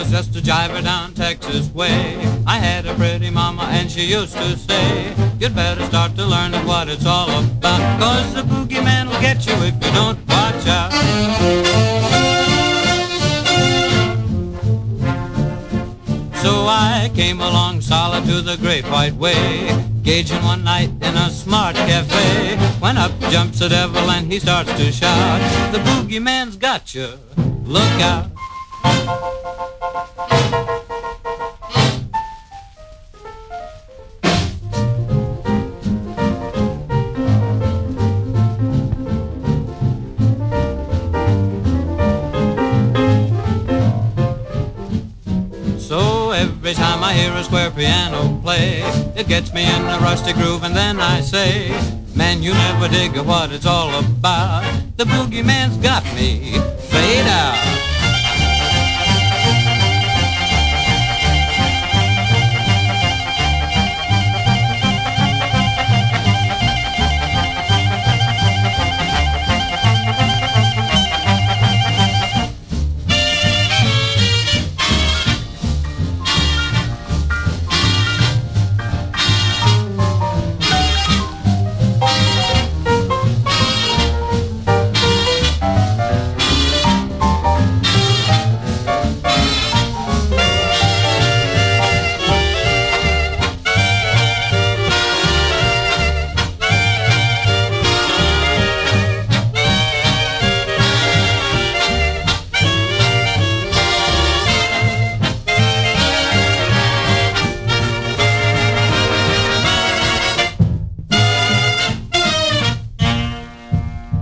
was just a jiver down Texas way. I had a pretty mama and she used to say, you'd better start to learn what it's all about, 'cause the boogeyman will get you if you don't watch out. So I came along solid to the Great White Way, gauging one night in a smart cafe, when up jumps the devil and he starts to shout, the boogeyman's got you, look out. So every time I hear a square piano play, it gets me in a rusty groove, and then I say, man, you never dig what it's all about. The boogeyman's got me, fade out.